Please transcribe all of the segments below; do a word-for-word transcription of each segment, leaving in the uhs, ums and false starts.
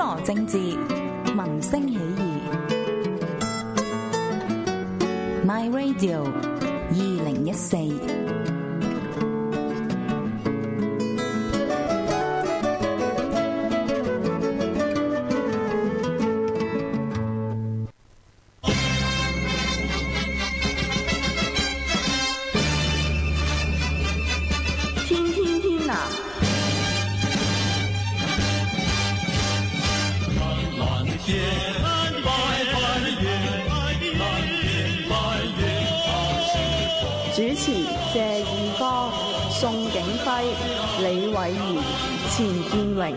羅政治，民聲起義。My Radio 二零一四。 主持謝義方、宋景輝、李偉賢、錢建榮。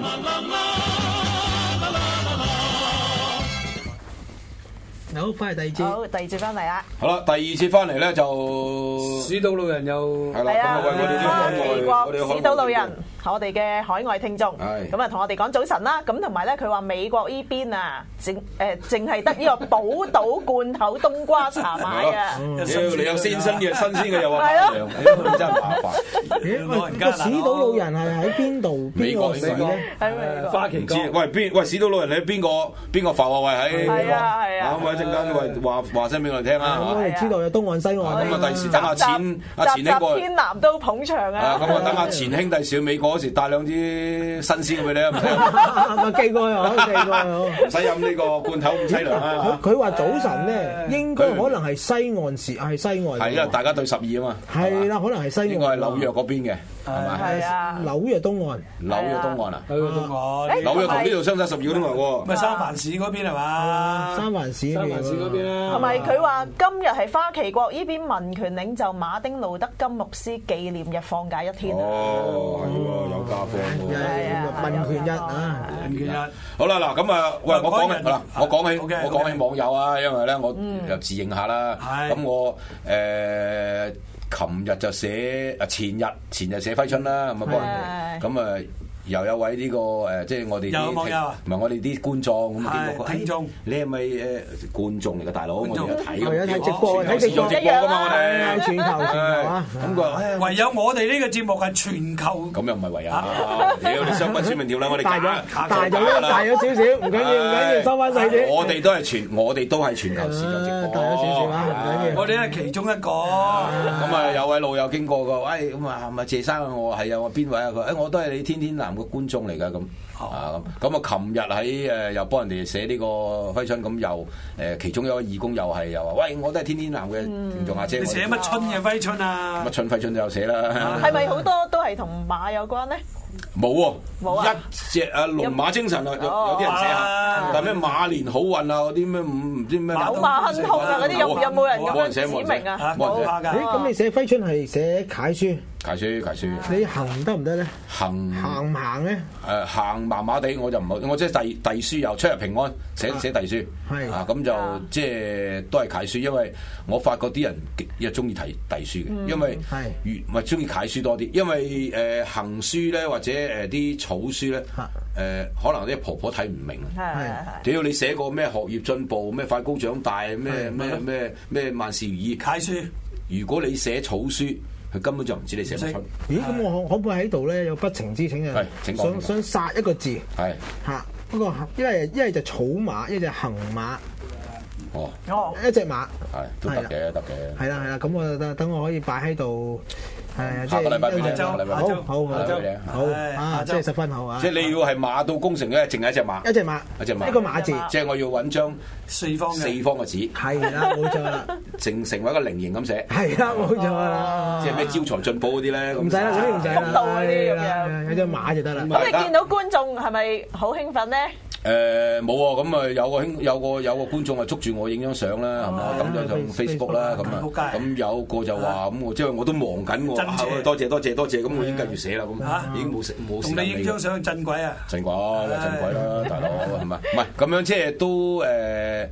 好，翻嚟第二節。 好，第二節翻嚟啦。 好啦，第二節翻嚟咧就史島老人又係啦，咁啊為我哋啲海外，我哋史島老人，我哋嘅海外聽眾，咁啊同我哋講早晨啦。咁同埋咧，佢話美國依邊啊，淨誒淨係得呢個寶島罐頭冬瓜茶買啊。 屌，你有鮮新嘅新鮮嘅又話係咯， 你真係麻煩。 老人家，史島老人係喺邊度？ 美國邊個市咧？ 喺美國。 花旗角。 喂邊喂史島老人，你喺邊個邊個浮啊？喂喺美國。 係啊係啊。 咁啊一陣間喂話話聲俾我哋聽啊。 咁我哋知道有東岸西岸。 咁啊第時等阿錢阿錢兄過嚟。 天南都捧場啊！ 咁啊等阿錢兄弟上美國嗰時帶兩支新鮮嘅俾你啊！唔使咪寄過去好，寄過去好。 唔使飲呢個罐頭咁凄涼啊！ 佢話早晨咧，應該可能係西岸時，係西岸。 係因為大家對十二啊嘛。 係啦，可能係西岸。 應該係紐約嗰邊嘅，係咪？ 係啊， 紐約東岸。 紐約東岸啊？ 紐約東岸。 紐約同呢度相差十二個鐘頭喎。 咪三藩市嗰邊係嘛？ 三藩市三藩市嗰邊啦。 同埋佢話今日係花旗國呢邊民權領袖馬丁路德金牧師紀念日放假一天啊！ 哦，係喎，有假放喎。 民權日啊， 民權日。 好啦，嗱咁啊，喂，我講起嗱，我講起 OK， 我講起網友啊，因為咧我又自認下啦。 係。 咁我誒，琴日就寫啊，前日前日寫揮春啦，咁啊幫人哋，咁啊。又有位呢個誒，即係我哋啲網友啊， 唔係我哋啲觀眾咁啊， 聽眾， 你係咪誒觀眾嚟嘅大佬？我哋有睇嘅， 有睇直播，睇直播直播㗎嘛，我哋全球全球啊！ 咁佢唯有我哋呢個節目係全球。咁又唔係唯有，屌你商品説明條啦，我哋大咗大咗大咗少少，唔緊要唔緊要，收翻細啲。 我哋都係全，我哋都係全球視像直播， 大咗少少啊，唔緊要。 我哋係其中一個。 咁啊，有位老友經過個，喂，咁啊，係咪謝生啊？我係啊，我邊位啊？佢誒，我都係你天天藍嘅觀眾嚟㗎。咁啊咁咁啊！琴日喺誒又幫人哋寫呢個揮春，咁又誒其中有個義工又係又話：喂，我都係天天藍嘅聽眾阿姐。 你寫乜春嘅揮春啊？ 乜春揮春都有寫啦。 係咪好多都係同馬有關咧？ 冇喎， 冇啊！ 一隻啊龍馬精神啊，有有啲人寫下，但係咩馬年好運啊嗰啲咩唔唔知咩九馬亨通啊嗰啲有有冇人咁樣指明啊？ 冇㗎。 誒咁你寫揮春係寫楷書？ 楷書楷書。 你行得唔得咧？ 行行唔行咧？ 誒行麻麻地我就唔好，我即係遞遞書又出入平安，寫寫遞書。 係啊咁就即係都係楷書，因為我發覺啲人又中意睇遞書嘅，因為越唔係中意楷書多啲，因為誒行書咧或者誒啲草書咧誒可能啲婆婆睇唔明啊。屌你寫個咩學業進步咩快高長大咩咩咩咩萬事如意楷書， 如果你寫草書。佢根本就唔知你寫乜春。 咦？咁我可可唔可以喺度咧有不情之請啊？想想殺一個字。 係。 嚇！不過一係一係就草馬，一係就行馬。 哦。 哦。 一隻馬。 係。都得嘅，得嘅。 係啦係啦，咁我等等我可以擺喺度。係下個禮拜俾你， 下個禮拜好好好好啊！即係十分好啊！ 即係你要係馬到功成嘅，淨係一隻馬。 一隻馬， 一隻馬， 一個馬字。 即係我要揾張四方四方嘅紙。 係啦，冇錯啦。 成成為一個菱形咁寫。 係啦，冇錯啦。 即係咩招財進寶嗰啲咧？ 唔使啦，嗰啲唔使啦。 公道嗰啲咁樣， 有隻馬就得啦。 咁你見到觀眾係咪好興奮咧？ 誒冇喎，咁啊有個兄有個有個觀眾啊捉住我影張相啦，係嘛？咁就上 Facebook 啦，咁啊，咁有個就話咁我即係我都忙緊喎，多謝多謝多謝，咁我已經繼續寫啦，咁已經冇食冇時間理。 同你影張相震鬼啊！ 震鬼，震鬼啦，大佬係咪？唔係咁樣即係都誒。誒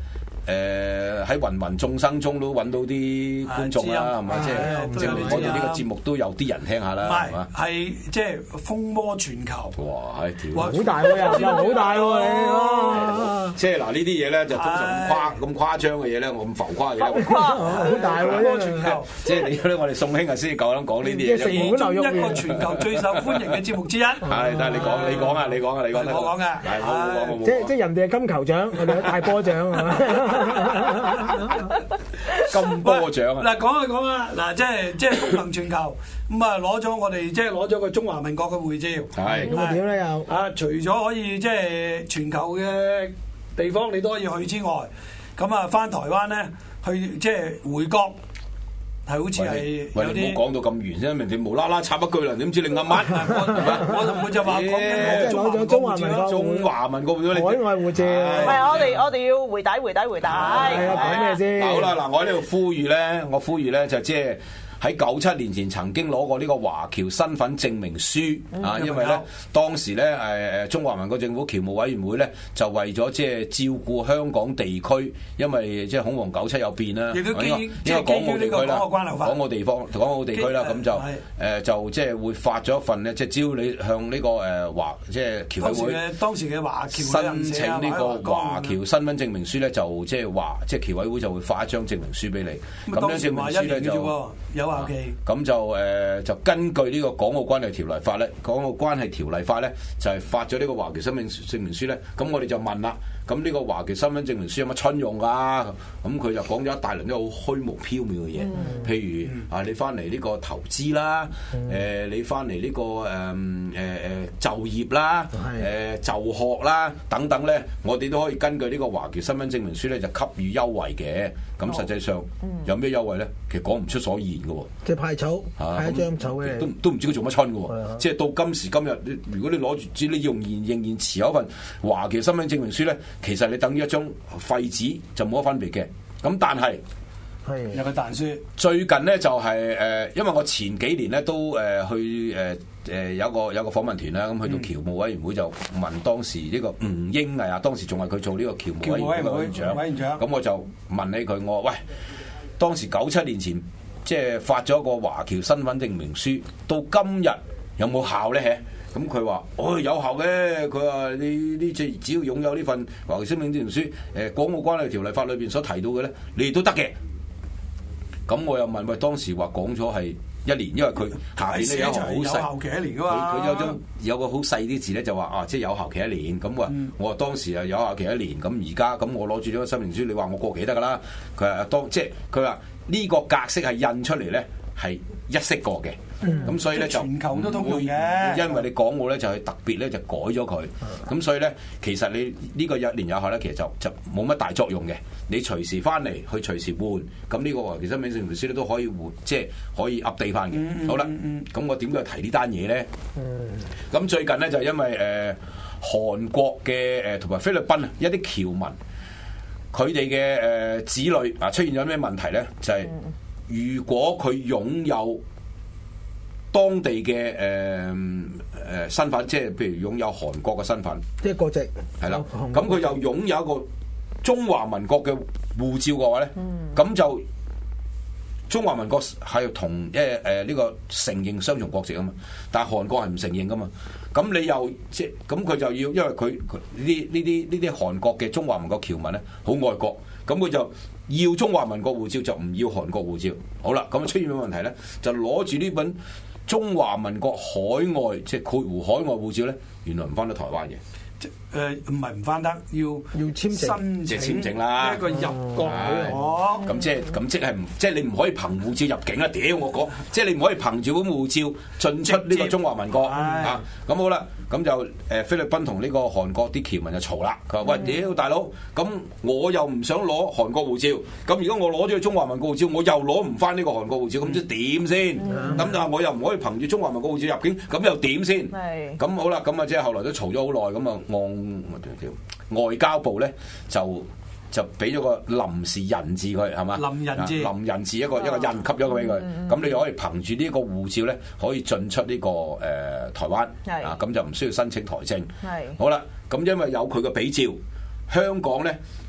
誒喺芸芸眾生中都揾到啲觀眾啦，係咪？即係即係我哋呢個節目都有啲人聽下啦，係嘛？ 係即係風魔全球。 哇！係條好大喎，又又好大喎你。 即係嗱呢啲嘢咧，就通常咁誇咁誇張嘅嘢咧，我咁浮誇嘅嘢， 好大喎，風魔全球。 即係你咧，我哋宋興啊先夠膽講呢啲嘢。 其中一個全球最受歡迎嘅節目之一。係， 但係你講，你講啊，你講啊，你講。 我講嘅。 係，我冇講，我冇講。 即即係人哋係金球獎，我哋係大波獎係嘛？ 金波獎啊！ 嗱，講啊講啊，嗱，即係即係風行全球，咁啊攞咗我哋即係攞咗個中華民國嘅護照。 係。 咁啊點咧又？ 啊，除咗可以即係全球嘅地方你都可以去之外，咁啊翻台灣咧去即係回國。係好似係有啲， 唔好講到咁遠先，人哋無啦啦插一句啦，點知你噏乜？ 我就我就話講緊攞咗中華民國中華民國海外護照。 唔係，我哋我哋要回帶回帶回帶。 係啊，講咩先？ 好啦，嗱，我喺呢度呼籲咧，我呼籲咧就即係。喺九七年前曾經攞過呢個華僑身份證明書啊，嗯、因為咧當時咧誒誒中華民國政府僑務委員會咧就為咗即係照顧香港地區，因為即係恐慌九七有變啦， 亦都基於因為港澳地區啦，港澳地方港澳地區啦，咁就誒、呃、就即係會發咗一份咧，即係只要你向呢、這個誒華即係僑委會當時嘅華僑申請呢個華僑身份證明書咧，就即係話即係僑委會就會發一張證明書俾你，咁樣證明書咧就有。 咁、啊、就誒、呃、就根據呢個港澳關係條例法咧，港澳關係條例法咧就係、是、發咗呢個華僑身份證明書咧。咁我哋就問啦，咁呢個華僑身份證明書有乜春用㗎？咁佢就講咗一大輪都好虛無縹緲嘅嘢，嗯、譬如、嗯、啊，你翻嚟呢個投資啦，誒、嗯呃、你翻嚟呢個誒誒誒就業啦，誒、呃、就學啦等等咧，我哋都可以根據呢個華僑身份證明書咧就給予優惠嘅。咁實際上有咩優惠咧？其實講唔出所言嘅喎。 即係派籌，派一張籌嘅， 都都唔知佢做乜春嘅喎。即係到今時今日，如果你攞住，你仍然仍然持有一份華僑身份證明書咧，其實你等於一張廢紙，就冇乜分別嘅。咁但係係有個彈書。最近咧就係、是、誒、呃，因為我前幾年咧都誒、呃、去誒誒、呃、有個有個訪問團啦，咁去到僑務委員會就問當時呢個吳英毅啊，當時仲係佢做呢個僑務委員會委員長，委員長。咁我就問起佢，我話喂，當時九七年前即係發咗個華僑身份證明書，到今日有冇效咧？咁佢話：哦，有效嘅。佢話你呢隻只要擁有呢份華僑身份證明書，誒、呃《港澳關係條例法》裏邊所提到嘅咧，你哋都得嘅。咁我又問喂，當時話講咗係一年，因為佢下邊咧有好細，有效期一年噶嘛。 佢佢有張有個好細啲字咧，就話啊，即係有效期一年。咁話、嗯、我話當時啊有效期一年，咁而家咁我攞住呢個身份證書，你話我過期得㗎啦。佢話當即係佢話呢個格式係印出嚟咧係一式過嘅。咁、嗯、所以咧就全球都通用嘅， 因為你港澳咧就係特別咧就改咗佢，咁、嗯、所以咧其實你呢個一年有效咧，其實就就冇乜大作用嘅。你隨時翻嚟去隨時換，咁呢個華僑身份證明書咧都可以換，即係可以 update 翻嘅。嗯、好啦，咁、嗯、我點解提呢單嘢咧？咁、嗯、最近咧就因為誒、呃、韓國嘅誒同埋菲律賓啊一啲僑民，佢哋嘅誒子女啊出現咗咩問題咧？就係、是、如果佢擁有當地嘅誒誒身份，即係譬如擁有韓國嘅身份， 即係國籍， 係啦。咁佢又擁有一個中華民國嘅護照嘅話咧，咁、嗯、就中華民國係同誒誒呢個承認雙重國籍啊嘛，但係韓國係唔承認噶嘛。咁你又即係咁佢就要，因為佢呢啲呢啲呢啲韓國嘅中華民國僑民咧，好愛國，咁佢就要中華民國護照，就唔要韓國護照。好啦，咁出現咩問題咧？就攞住呢本中華民國海外即係括弧海外護照咧，原來唔翻到台灣嘅。 誒唔係唔翻得，要要簽證， 即係簽證啦。 一個入國許可。 咁即係咁即係唔即係你唔可以憑護照入境啊！屌我講，即係你唔可以憑住本護照進出呢個中華民國啊！咁好啦，咁就誒菲律賓同呢個韓國啲僑民就嘈啦。佢話：喂，屌大佬，咁我又唔想攞韓國護照，咁如果我攞咗中華民國護照，我又攞唔翻呢個韓國護照，咁即係點先？咁但係我又唔可以憑住中華民國護照入境，咁又點先？咁好啦，咁啊即係後來都嘈咗好耐，咁啊。外外交部咧就就俾咗個臨時人字佢係嘛？臨人字，臨人字一個、啊、一個印給咗佢俾佢，咁、嗯、你就可以憑住呢個護照咧，可以進出呢、這個誒、呃、台灣，啊咁就唔需要申請台證。係好啦，咁因為有佢嘅比照，香港咧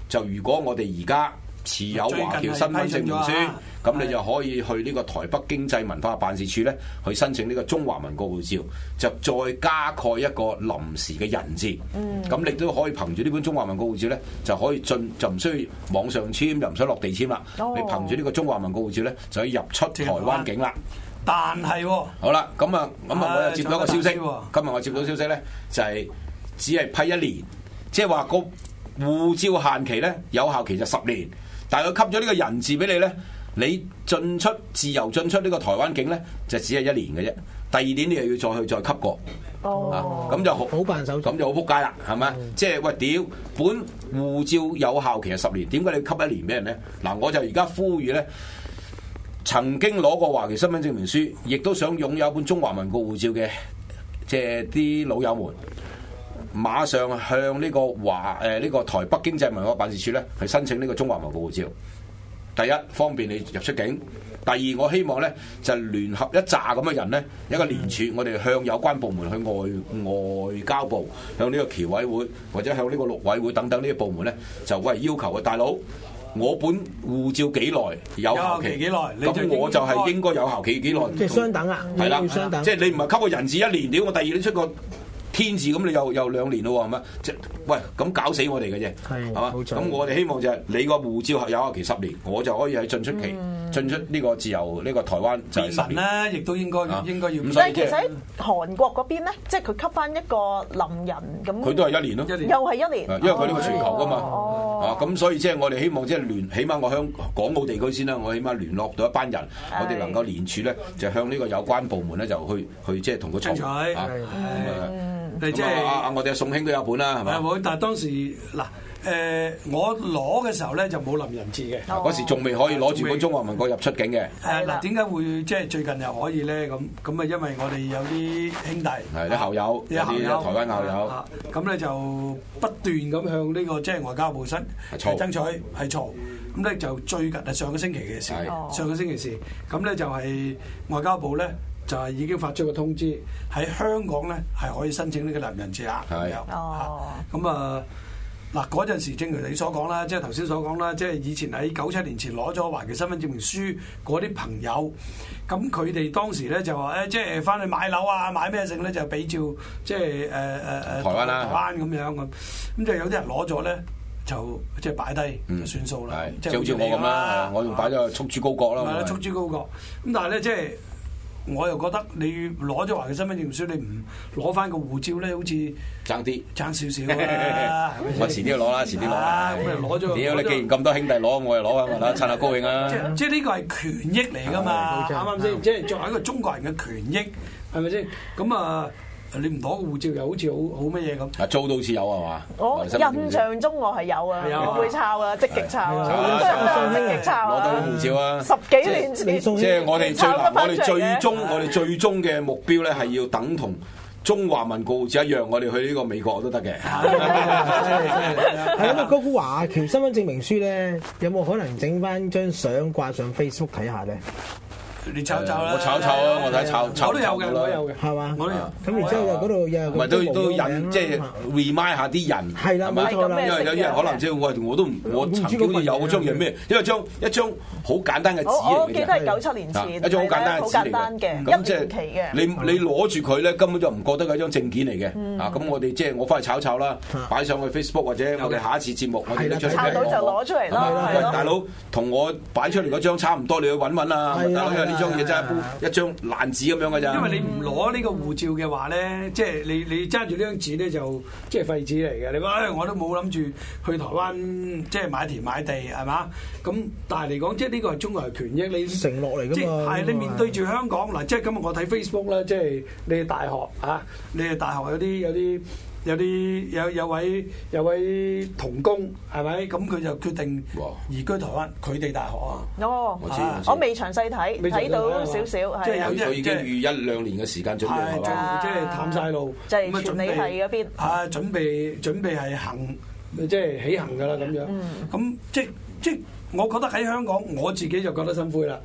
就如果我哋而家持有華僑身份證明書，咁你就可以去呢個台北經濟文化辦事處咧，去申請呢個中華民國護照，就再加蓋一個臨時嘅人字。咁、嗯、你都可以憑住呢本中華民國護照咧，就可以進，就唔需要網上簽，又唔使落地簽啦。哦、你憑住呢個中華民國護照咧，就可以入出台灣境啦。 但係、哦， 好啦，咁啊，咁啊，我又接到一個消息。今日我接到消息咧，就係、是、只係批一年，即係話個護照限期咧，有效期就十年。但係佢給咗呢個人字俾你咧，你進出自由進出呢個台灣境咧，就只係一年嘅啫。第二年你又要再去再給過， 哦， 咁、啊、就好好辦手續， 咁就好撲街啦，係咪？嗯、即係喂屌，本護照有效期係十年，點解你要給一年俾人咧？嗱，我就而家呼籲咧，曾經攞過華僑身份證明書，亦都想擁有一本中華民國護照嘅，即係啲老友們。馬上向呢個華誒呢個台北經濟文化辦事處咧，去申請呢個中華民國護照。第一，方便你入出境；第二，我希望咧就聯合一紮咁嘅人咧，一個聯署，我哋向有關部門，去外外交部、向呢個僑委會或者向呢個陸委會等等呢啲部門咧，就喂要求啊，大佬，我本護照幾耐有效期幾耐？咁我就係應該有效期幾耐？ 即係相等啊， 係啦， 相等。 即係你唔係給個人字一年，屌我第二年出個天字，咁你又又兩年咯喎，係咪？即係喂，咁搞死我哋嘅啫，係嘛？咁我哋希望就係你個護照有效期十年，我就可以喺進出期、嗯、進出呢個自由呢、呢個台灣就係十年咧， 亦都應該、啊、應該要。 但係其實喺韓國嗰邊咧，即係佢給翻一個臨人咁， 佢都係一年咯， 又係一年， 因為佢呢個全球噶嘛， 哦、 啊咁所以即係我哋希望即係聯，起碼我向港澳地區先啦，我起碼聯絡到一班人，是我哋能夠聯署咧，就向呢個有關部門咧就去去即係同佢嘈啊，咁啊。 即係啊！我哋宋兄都有本啦，係咪？ 係，但係當時嗱，誒、呃，我攞嘅時候咧就冇臨人字嘅。 嗰、哦、時仲未可以攞住本中華民國入出境嘅。 係嗱，點解會即係最近又可以咧？咁咁啊，因為我哋有啲兄弟係啲校友，有啲台灣校友， 咁咧、啊、就不斷咁向呢、這個即係、就是、外交部申嘈爭取係嘈。咁咧就最近係上個星期嘅事，的上個星期事。咁咧就係外交部咧。就係已經發出個通知，喺香港咧係可以申請呢個臨人字啦。係哦，咁啊嗱嗰陣時，正如你所講啦，即係頭先所講啦，即係以前喺九七年前攞咗華僑身份證明書嗰啲朋友，咁佢哋當時咧就話誒，即係翻去買樓啊，買咩剩咧就俾照，即係誒誒誒台灣啦， 台灣咁樣咁，咁就有啲人攞咗咧，就即係擺低就算數啦。 即係好似我咁啦，我仲擺咗束諸高閣啦。 係啦，束諸高閣。咁但係咧，即係。我又覺得你攞咗華僑身份證明書，你唔攞翻個護照咧，好似爭啲爭少少啦。 我遲啲攞啦，遲啲攞啦。 咁你攞咗， 屌你！既然咁多兄弟攞，我又攞啊嘛，趁下高興啊！ 即係呢個係權益嚟噶嘛，啱唔啱先？即係作為一個中國人嘅權益，係咪先？咁啊。你唔攞個護照又好似好好乜嘢咁？ 啊，租都好似有啊嘛！ 我印象中我係有啊，唔會抄啊，積極抄啊，積極抄啊！ 攞到護照啊！ 十幾年前， 即係我哋最難，我哋最終，我哋最終嘅目標咧係要等同中華民國護照一樣，我哋去呢個美國都得嘅。係咁啊！嗰個華僑身份證明書咧，有冇可能整翻張相掛上 Facebook 睇下咧？ 你炒炒啦！ 我炒炒啊！我睇炒炒我都有嘅，我都有嘅， 係嘛？ 我都有。 咁然之後又嗰度又唔係都都引即係 remind 下啲人係啦，冇錯啦。 因為有啲人可能即係喂，我都唔我曾經好似有嗰張嘢咩？因為張一張好簡單嘅紙嚟嘅。 我記得係九七年前一張好簡單嘅紙嚟嘅。咁即係你你攞住佢咧，根本就唔覺得係一張證件嚟嘅。啊，咁我哋即係我翻去炒炒啦，擺上去 Facebook 或者我哋下一次節目我哋拎出嚟。 炒到就攞出嚟咯。 喂，大佬同我擺出嚟嗰張差唔多，你去揾揾啊！大佬因為呢張嘢真係一張爛紙咁樣嘅咋？ 因為你唔攞呢個護照嘅話咧，即係你你揸住呢張紙咧就即係廢紙嚟嘅。你話誒，我都冇諗住去台灣即係買田買地係嘛？咁但係嚟講，即係呢個係中國人權益，你承諾嚟㗎嘛。 係你面對住香港嗱，即係今日我睇 Facebook 啦，即係你哋大學啊，你哋大學有啲有啲。有啲有有位有位同工係咪？咁佢就決定移居台灣，佢哋大學啊。 哦，我知，我未詳細睇，睇到少少。 即係有啲已經預一兩年嘅時間準備係嘛？即係探晒路， 就係傳理系嗰邊。 啊，準備準備係行，即係起行㗎啦咁樣。咁即即我覺得喺香港，我自己就覺得心灰啦。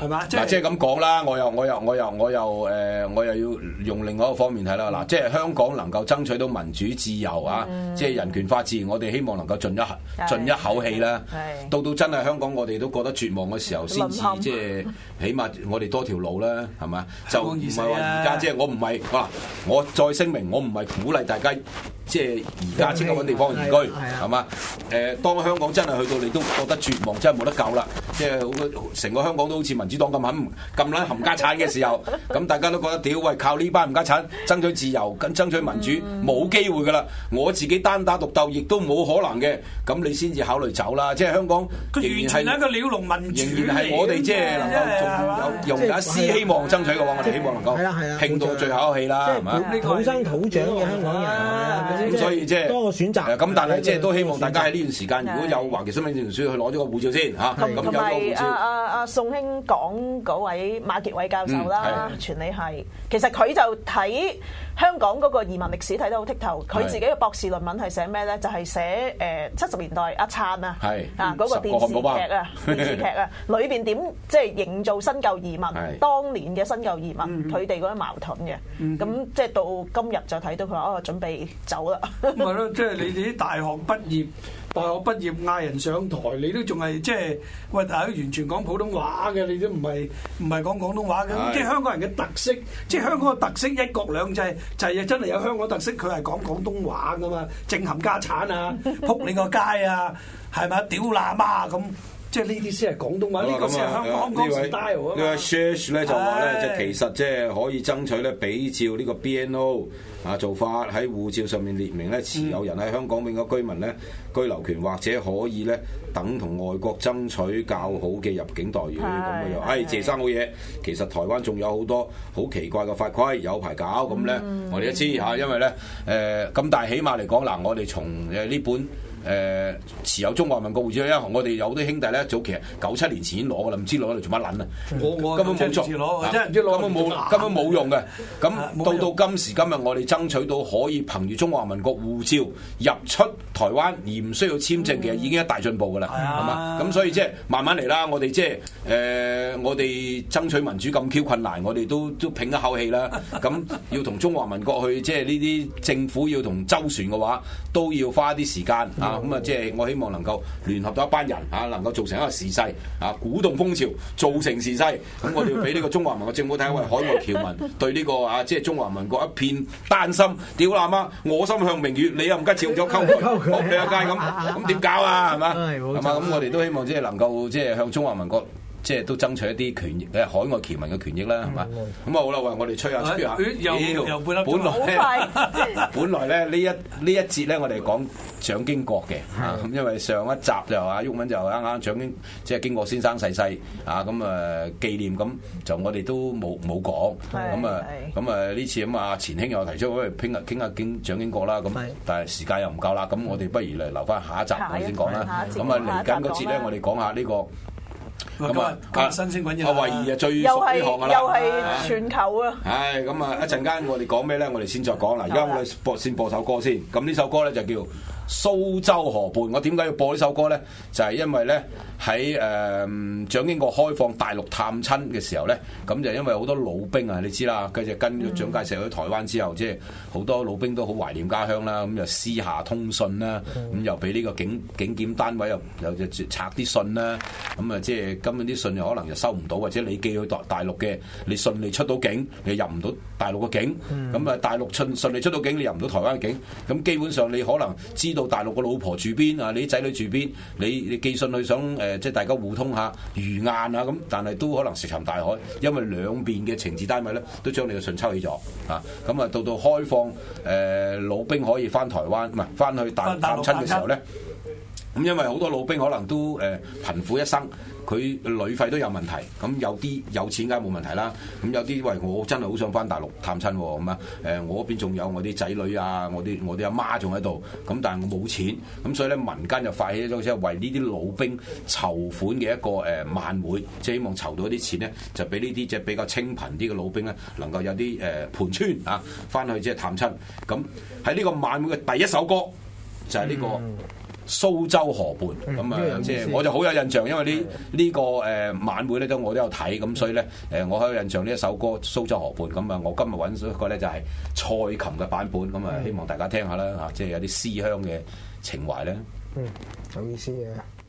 係嘛？ 嗱，即係咁講啦，我又我又我又我又誒，我又要用另外一個方面睇啦。嗱，即係香港能夠爭取到民主自由啊，即係人權法治，我哋希望能夠盡一盡一口氣啦。到到真係香港，我哋都覺得絕望嘅時候，先至即係起碼我哋多條路啦，係嘛？就唔係話而家即係我唔係哇，我再聲明，我唔係鼓勵大家即係而家即刻揾地方移居，係嘛？誒，當香港真係去到你都覺得絕望，真係冇得救啦，即係好成個香港都好似民主黨咁冚咁撚冚家產嘅時候，咁大家都覺得屌喂，靠呢班冚家產爭取自由、跟爭取民主冇機會噶啦，我自己單打獨鬥亦都冇可能嘅，咁你先至考慮走啦。即係香港仍然係一個鳥籠民主， 仍然係我哋即係能夠仲有有一絲希望爭取嘅話，我哋希望能夠拼到最後一口氣啦，係嘛？ 土生土長嘅香港人， 咁所以即係多個選擇。 咁但係即係都希望大家喺呢段時間，如果有華僑身份證書去攞咗個護照先嚇，咁有個護照。 阿阿阿宋兄講嗰位馬傑偉教授啦，傳理係，其實佢就睇香港嗰個移民歷史睇得好剔透。佢自己嘅博士論文係寫咩咧？就係寫誒七十年代阿燦啊，啊嗰個電視劇啊，電視劇啊，裏邊點即係營造新舊移民，當年嘅新舊移民佢哋嗰啲矛盾嘅。咁即係到今日就睇到佢話哦，準備走啦。 咁咪咯，即係你哋啲大學畢業。大學畢業嗌人上台，你都仲係即係喂，大家完全講普通話嘅，你都唔係唔係講廣東話嘅。即係香港人嘅特色，即係香港嘅特色一國兩制，就係真係有香港特色。佢係講廣東話噶嘛，正冚家產啊，撲你個街啊，係咪屌喇媽咁？即係呢啲先係廣東話，呢個先係香港嗰個 style 啊嘛。呢位 Shash 咧就話咧，即係其實即係可以爭取咧，比照呢個 B N O 啊做法喺護照上面列明咧，持有人喺香港永久居民咧居留權，或者可以咧等同外國爭取較好嘅入境待遇。咁啊又，唉謝生好嘢。其實台灣仲有好多好奇怪嘅法規，有排搞咁咧，我哋都知嚇，因為咧誒咁，但係起碼嚟講嗱，我哋從誒呢本。誒、呃、持有中華民國護照，因為我哋有啲兄弟咧，早期九七年前已經攞噶啦，唔知攞嚟做乜撚啊！ 我我根本冇作， 根本冇根本冇用嘅。咁到到今時今日，我哋爭取到可以憑住中華民國護照入出台灣而唔需要簽證，其實已經一大進步噶啦，係嘛？咁所以即係慢慢嚟啦。我哋即係誒，我哋爭取民主咁 Q 困難，我哋都都拼一口氣啦。咁要同中華民國去即係呢啲政府要同周旋嘅話，都要花啲時間啊。咁啊，即係我希望能夠聯合到一班人啊，能夠造成一個時勢啊，鼓動風潮，造成時勢。咁我哋要俾呢個中華民國政府睇下，喂，海外僑民對呢個啊，即係中華民國一片丹心，屌喇媽，我心向明月，你又唔吉朝咗溝佢，撲你一街咁，咁點搞啊？係嘛？係嘛？咁我哋都希望即係能夠即係向中華民國。即係都爭取一啲權益，誒海外僑民嘅權益啦，係嘛？咁啊好啦，喂，我哋吹下吹下， 又又本來咧，本來咧呢一呢一節咧，我哋講蔣經國嘅，咁因為上一集就啊毓民就啱啱蔣經即係經國先生逝世啊，咁啊紀念咁就我哋都冇冇講，咁啊咁啊呢次咁啊前兄又提出，喂傾下傾下經蔣經國啦，咁但係時間又唔夠啦，咁我哋不如嚟留翻下一集我先講啦，咁啊嚟緊嗰節咧，我哋講下呢個。 咁啊，今日新鮮滾熱阿慧儀啊，最熟呢行噶啦， 又係全球啊！ 係咁啊，一陣間我哋講咩咧？我哋先再講啦。而家我哋播先播首歌先。咁呢首歌咧就叫《蘇州河畔》。我點解要播呢首歌咧？就係因為咧喺誒蔣經國開放大陸探親嘅時候咧，咁就因為好多老兵啊，你知啦，跟住跟咗蔣介石去台灣之後，即係好多老兵都好懷念家鄉啦，咁又私下通訊啦，咁又俾呢個警警檢單位又又就拆啲信啦，咁啊即係根本啲信又可能又收唔到，或者你寄去大大陸嘅，你順利出到境，你入唔到大陸嘅境，咁啊大陸順順利出到境，你入唔到台灣嘅境，咁基本上你可能知道大陸個老婆住邊啊，你啲仔女住邊，你你寄信去想誒、呃，即係大家互通下魚雁啊咁，但係都可能石沉大海，因為兩邊嘅情治單位咧都將你嘅信抽起咗啊，咁啊到到開放誒、呃、老兵可以翻台灣，唔係翻去大陸探親嘅時候咧。咁因為好多老兵可能都誒貧苦一生，佢旅費都有問題。咁有啲有錢梗係冇問題啦。咁有啲喂，我真係好想翻大陸探親喎，咁啊誒，我嗰邊仲有我啲仔女啊，我啲我啲阿媽仲喺度。咁但係我冇錢，咁所以咧民間就發起咗即係為呢啲老兵籌款嘅一個誒晚會，即係希望籌到一啲錢咧，就俾呢啲即係比較清貧啲嘅老兵咧，能夠有啲誒盤川啊，翻去即係探親。咁喺呢個晚會嘅第一首歌就係呢個。 蘇州河畔咁啊，即係我就好有印象，因為呢呢個誒晚會咧都我都有睇，咁所以咧誒我好有印象呢一首歌《蘇州河畔》，咁啊我今日揾咗一個咧就係蔡琴嘅版本，咁啊希望大家聽下啦嚇，即係有啲思鄉嘅情懷咧。 嗯，有意思嘅。